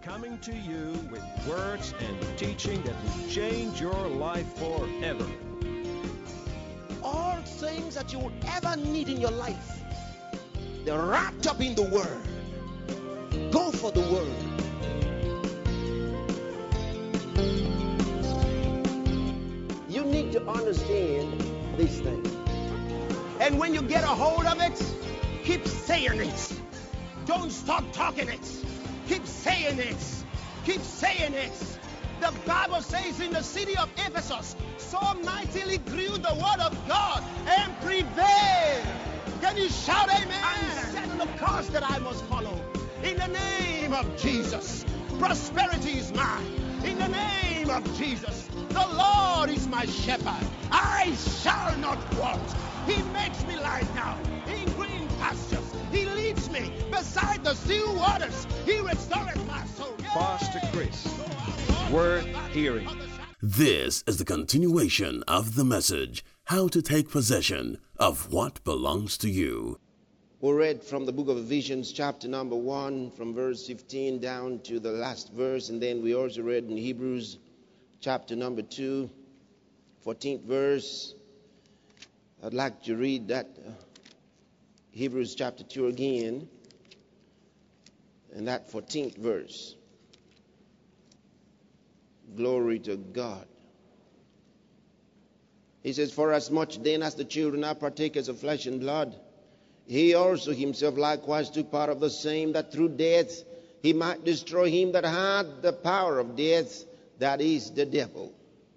coming to you with words and teaching that will change your life forever. All things that you would ever need in your life, they're wrapped up in the Word. Go for the Word. You need to understand these things. And when you get a hold of it, keep saying it. Don't stop talking it. Keep saying it. Keep saying it. The Bible says in the city of Ephesus, so mightily grew the word of God and prevailed. Can you shout amen? I'm setting the course that I must follow. In the name of Jesus, prosperity is mine. In the name of Jesus, the Lord is my shepherd. I shall not want. He makes me lie down in green pastures. He leads me beside the still waters. He restores my soul. Pastor Chris, worth hearing. This is the continuation of the message, How to Take Possession of What Belongs to You. We read from the book of Ephesians, chapter number 1, from verse 15 down to the last verse. And then we also read in Hebrews, chapter number 2, 14th verse. I'd like to read that Hebrews chapter 2 again, and that 14th verse. Glory to God. He says, for as much then as the children are partakers of flesh and blood, he also himself likewise took part of the same, that through death he might destroy him that had the power of death, that is, the devil.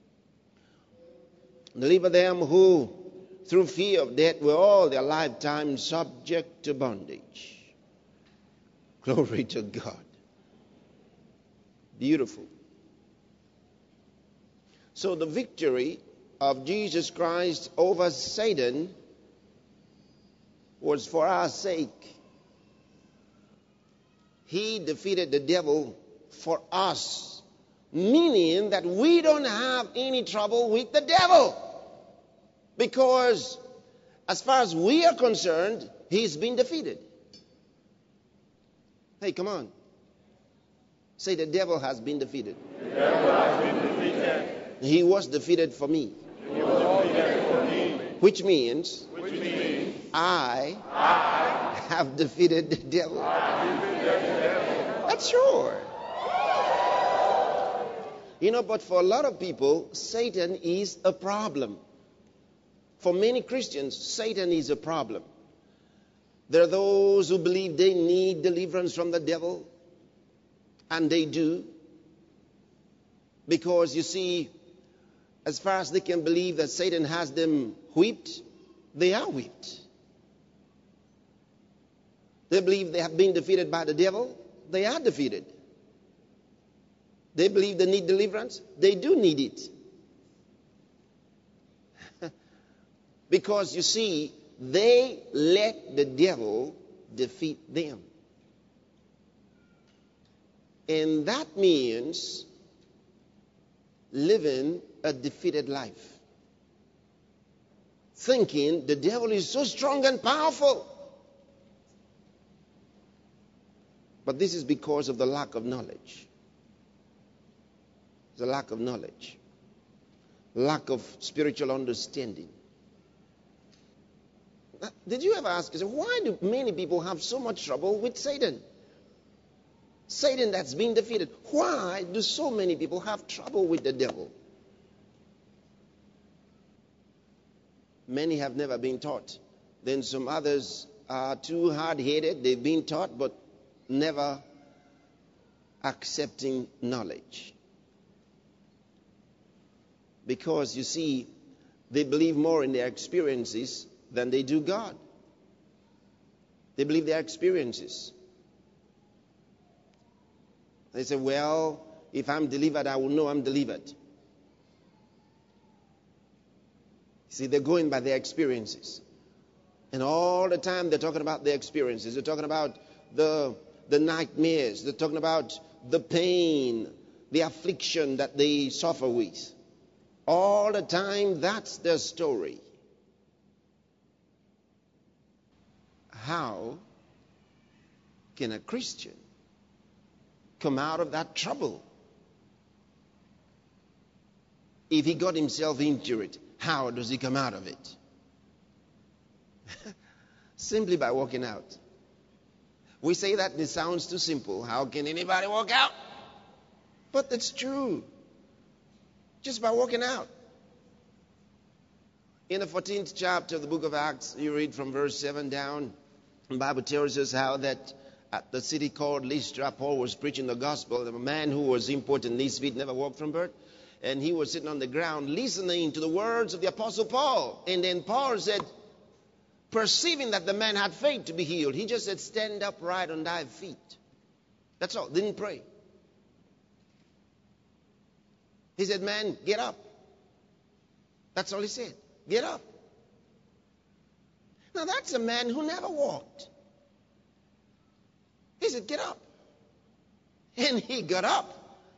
Deliver them who through fear of death were all their lifetime subject to bondage. Glory to God. Beautiful. So the victory of Jesus Christ over Satan was for our sake. He defeated the devil for us, meaning that we don't have any trouble with the devil. Because as far as we are concerned, he's been defeated. Hey, come on. Say, the devil has been defeated. The devil has been defeated. He was defeated for me. He was defeated for me. Which means I have defeated the devil. That's sure. You know, but for a lot of people, Satan is a problem. For many Christians, Satan is a problem. There are those who believe they need deliverance from the devil, and they do. Because you see, as far as they can believe that Satan has them whipped, they are whipped. They believe they have been defeated by the devil, they are defeated. They believe they need deliverance, they do need it. Because you see, they let the devil defeat them. And that means living a defeated life. Thinking the devil is so strong and powerful. But this is because of the lack of knowledge. The lack of knowledge. Lack of spiritual understanding. Did you ever ask yourself, why do many people have so much trouble with Satan? Satan that's been defeated. Why do so many people have trouble with the devil? Many have never been taught. Then some others are too hard-headed. They've been taught, but never accepting knowledge. Because, you see, they believe more in their experiences than they do God. They believe their experiences. They say, well, if I'm delivered, I will know I'm delivered. See, they're going by their experiences. And all the time they're talking about their experiences. They're talking about the nightmares. They're talking about the pain, the affliction that they suffer with. All the time, that's their story. How can a Christian come out of that trouble. If he got himself into it, how does he come out of it? Simply by walking out. We say that and it sounds too simple. How can anybody walk out? But it's true. Just by walking out. In the 14th chapter of the book of Acts, you read from verse 7 down. The Bible tells us how that at the city called Lystra, Paul was preaching the gospel. A man who was important in his feet, never walked from birth. And he was sitting on the ground listening to the words of the Apostle Paul. And then Paul said, perceiving that the man had faith to be healed, he just said, stand upright on thy feet. That's all. Didn't pray. He said, man, get up. That's all he said. Get up. Now that's a man who never walked. He said, get up. And he got up.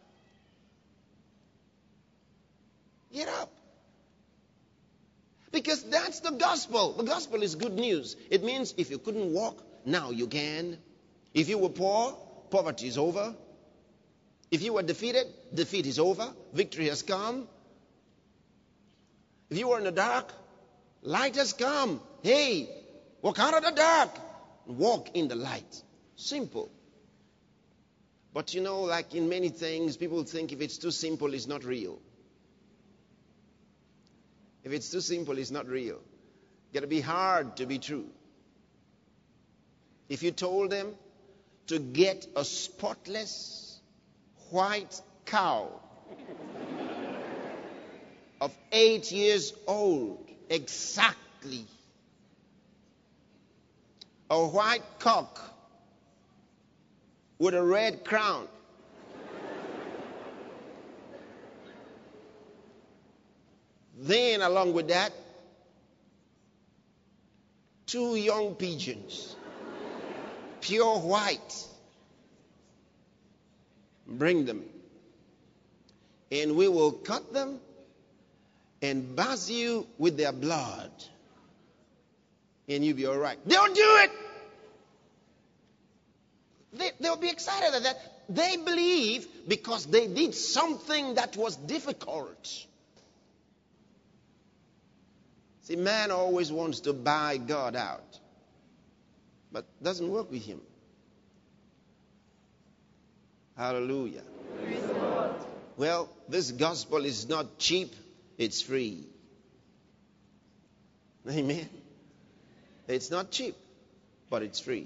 Get up. Because that's the gospel. The gospel is good news. It means if you couldn't walk, now you can. If you were poor, poverty is over. If you were defeated, defeat is over. Victory has come. If you were in the dark, light has come. Hey, walk out of the dark. Walk in the light. Simple. But you know, like in many things, people think if it's too simple, it's not real. If it's too simple, it's not real. It's got to be hard to be true. If you told them to get a spotless white cow of 8 years old, exactly, a white cock with a red crown, then, along with that, 2 young pigeons, pure white. Bring them. And we will cut them and bathe you with their blood. And you'll be all right. They'll do it. They'll be excited at that. They believe because they did something that was difficult. See, man always wants to buy God out, but doesn't work with him. Hallelujah. Praise the Lord. Well, this gospel is not cheap, it's free. Amen. It's not cheap, but it's free.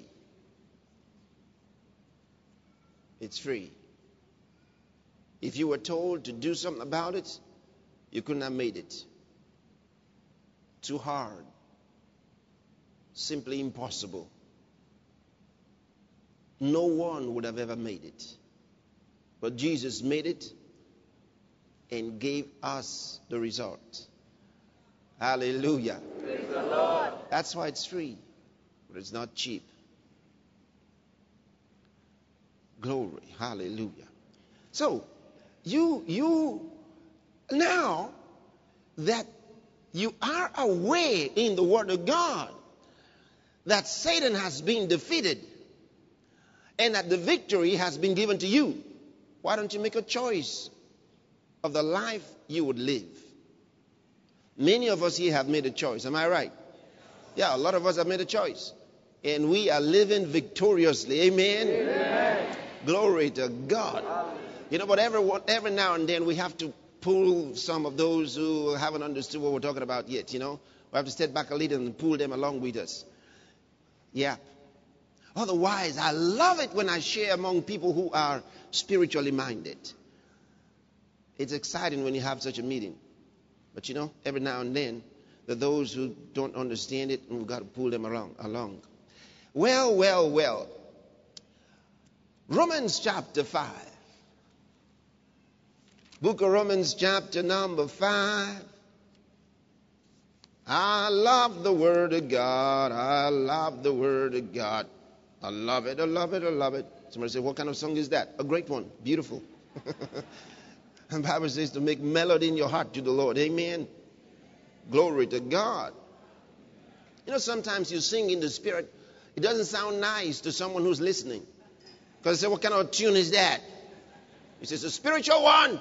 It's free. If you were told to do something about it, you couldn't have made it. Too hard. Simply impossible. No one would have ever made it. But Jesus made it and gave us the result. Hallelujah. Praise the Lord. That's why it's free, but it's not cheap. Glory. Hallelujah. So, you now that you are aware in the Word of God that Satan has been defeated and that the victory has been given to you, why don't you make a choice of the life you would live? Many of us here have made a choice. Am I right? Yeah, a lot of us have made a choice. And we are living victoriously. Amen? Amen. Glory to God. You know, but every now and then we have to pull some of those who haven't understood what we're talking about yet, you know. We have to step back a little and pull them along with us. Yeah. Otherwise, I love it when I share among people who are spiritually minded. It's exciting when you have such a meeting. But you know, every now and then, there are those who don't understand it, and we've got to pull them along. Well. Romans chapter 5. Book of Romans chapter number 5. I love the Word of God. I love the Word of God. I love it. Somebody say, what kind of song is that? A great one. Beautiful. And the Bible says to make melody in your heart to the Lord. Amen. Glory to God. You know, sometimes you sing in the Spirit. It doesn't sound nice to someone who's listening. Because they say, what kind of tune is that? He says, a spiritual one.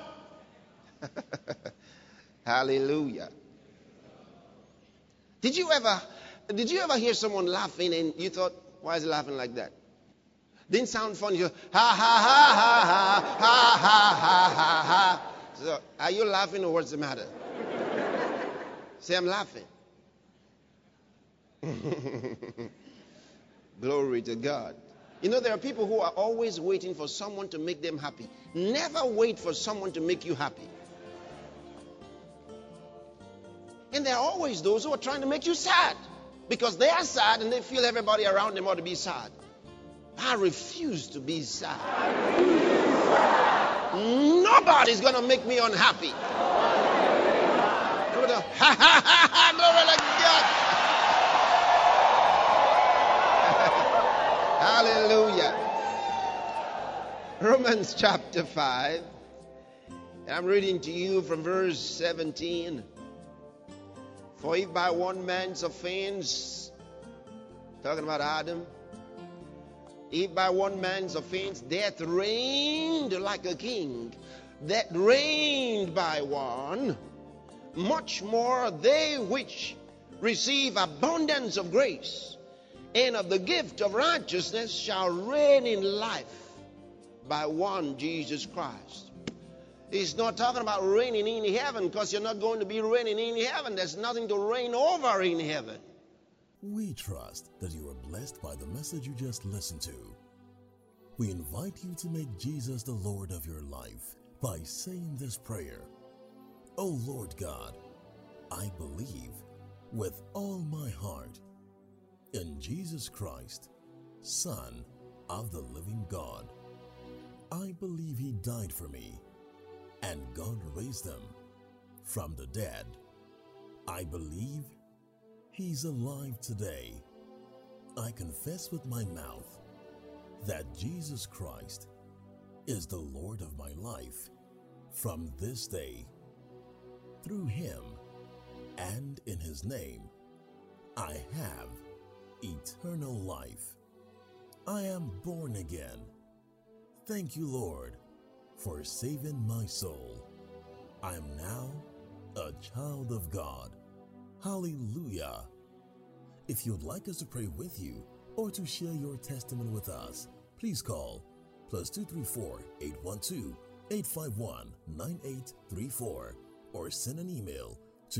Hallelujah. Did you ever hear someone laughing and you thought, why is he laughing like that? Didn't sound funny. You go, ha ha ha ha ha ha ha ha ha ha. So, are you laughing or what's the matter? Say, I'm laughing. Glory to God. You know, there are people who are always waiting for someone to make them happy. Never wait for someone to make you happy. And there are always those who are trying to make you sad because they are sad and they feel everybody around them ought to be sad. I refuse to be sad. Nobody's going to make me unhappy. Glory to God. Hallelujah. Romans chapter 5. And I'm reading to you from verse 17. For if by one man's offense, talking about Adam, if by one man's offense death reigned like a king, that reigned by one, much more they which receive abundance of grace and of the gift of righteousness shall reign in life by one Jesus Christ. He's not talking about reigning in heaven, because you're not going to be reigning in heaven. There's nothing to reign over in heaven. We trust that you are blessed by the message you just listened to. We invite you to make Jesus the Lord of your life by saying this prayer. O Lord God, I believe with all my heart in Jesus Christ, Son of the living God. I believe He died for me and God raised Him from the dead. I believe He's alive today. I confess with my mouth that Jesus Christ is the Lord of my life from this day. Through Him and in His name, I have eternal life. I am born again. Thank you, Lord, for saving my soul. I am now a child of God. Hallelujah. If you'd like us to pray with you or to share your testimony with us, please call +234 812 851 9834 or send an email to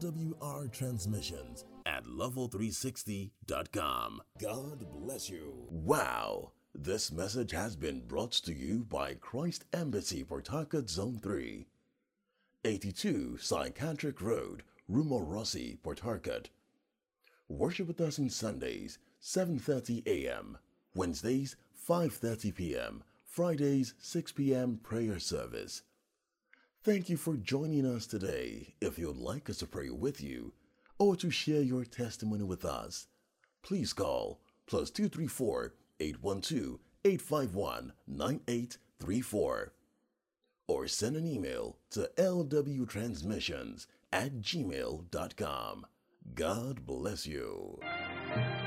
lwrtransmissions@level360.com. God bless you. Wow! This message has been brought to you by Christ Embassy, Port Harcourt, Zone 3, 82 Psychiatric Road, Rumorossi, Port Harcourt. Worship with us on Sundays, 7:30 a.m., Wednesdays, 5:30 p.m., Fridays, 6 p.m. prayer service. Thank you for joining us today. If you'd like us to pray with you or to share your testimony with us, please call +234 812 851 9834 or send an email to lwtransmissions@gmail.com. God bless you.